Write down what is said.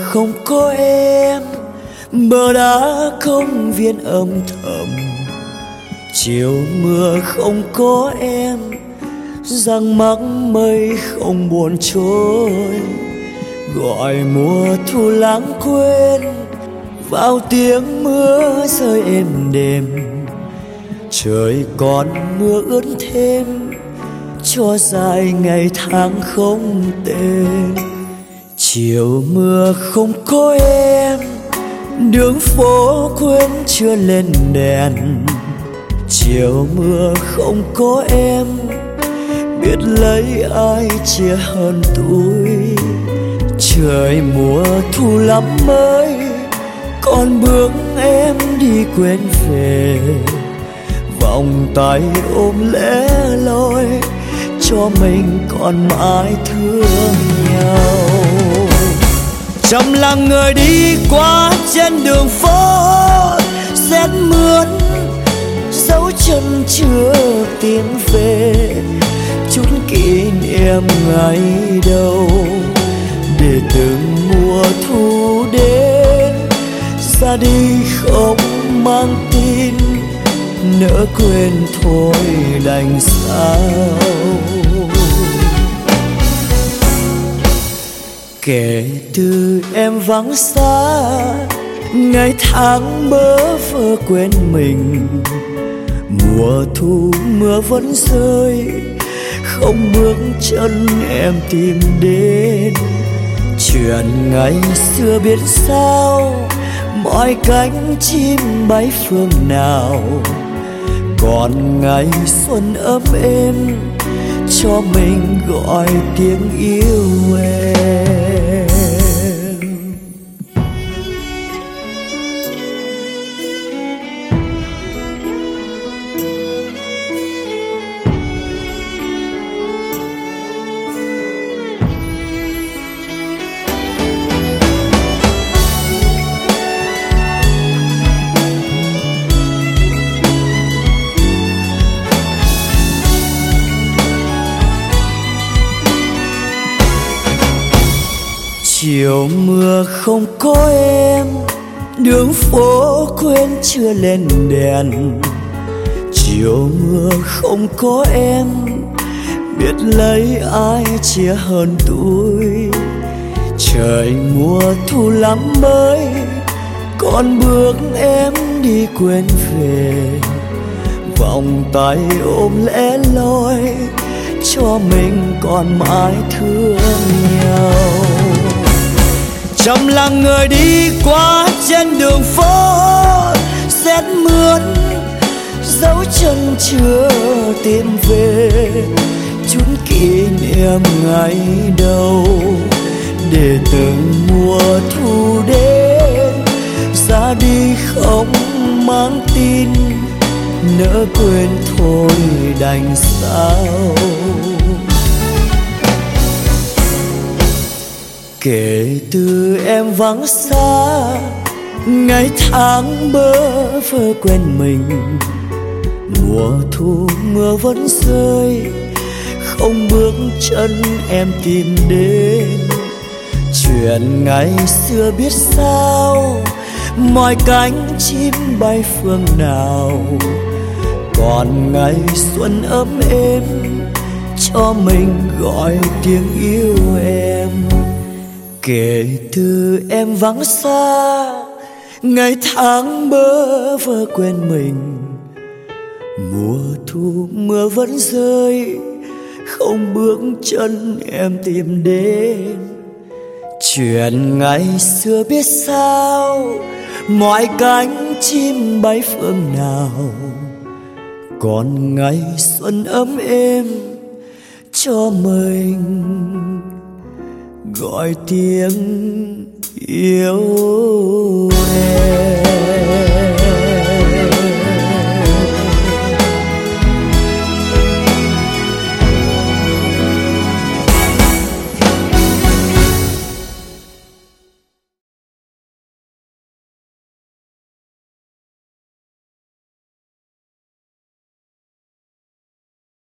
không có em, bờ đá không viên âm thầm. Chiều mưa không có em, giăng mắc mây không buồn trôi. Gọi mùa thu lãng quên vào tiếng mưa rơi êm đềm. Trời còn mưa ướt thêm cho dài ngày tháng không tên. Chiều mưa không có em, đường phố quên chưa lên đèn. Chiều mưa không có em, biết lấy ai chia hơn tuổi. Trời mùa thu lắm mới, còn bước em đi quên về. Vòng tay ôm lẻ loi, cho mình còn mãi thương nhau. Trầm lặng người đi qua trên đường phố, rét mướt dấu chân chưa tìm về. Chút kỷ niệm ngày đầu, để từng mùa thu đến. Ra đi không mang tin, nỡ quên thôi đành sao. Kể từ em vắng xa, ngày tháng bơ vơ quên mình. Mùa thu mưa vẫn rơi, không bước chân em tìm đến. Chuyện ngày xưa biết sao, mọi cánh chim bay phương nào. Còn ngày xuân ấm êm, cho mình gọi tiếng yêu em. Chiều mưa không có em, đường phố quên chưa lên đèn. Chiều mưa không có em, biết lấy ai chia hơn tuổi. Trời mùa thu lắm mới, còn bước em đi quên về. Vòng tay ôm lẻ loi, cho mình còn mãi thương nhau. Trầm lặng người đi qua trên đường phố, rét mướt dấu chân chưa tìm về. Chút kỷ niệm ngày đầu, để từng mùa thu đến. Ra đi không mang tin, nỡ quên thôi đành sao. Kể từ em vắng xa, ngày tháng bơ vơ quên mình. Mùa thu mưa vẫn rơi, không bước chân em tìm đến. Chuyện ngày xưa biết sao, mọi cánh chim bay phương nào. Còn ngày xuân ấm êm, cho mình gọi tiếng yêu em. Kể từ em vắng xa, ngày tháng bơ vơ quên mình. Mùa thu mưa vẫn rơi, không bước chân em tìm đến. Chuyện ngày xưa biết sao, mọi cánh chim bay phương nào. Còn ngày xuân ấm êm, cho mình gọi tiếng yêu em.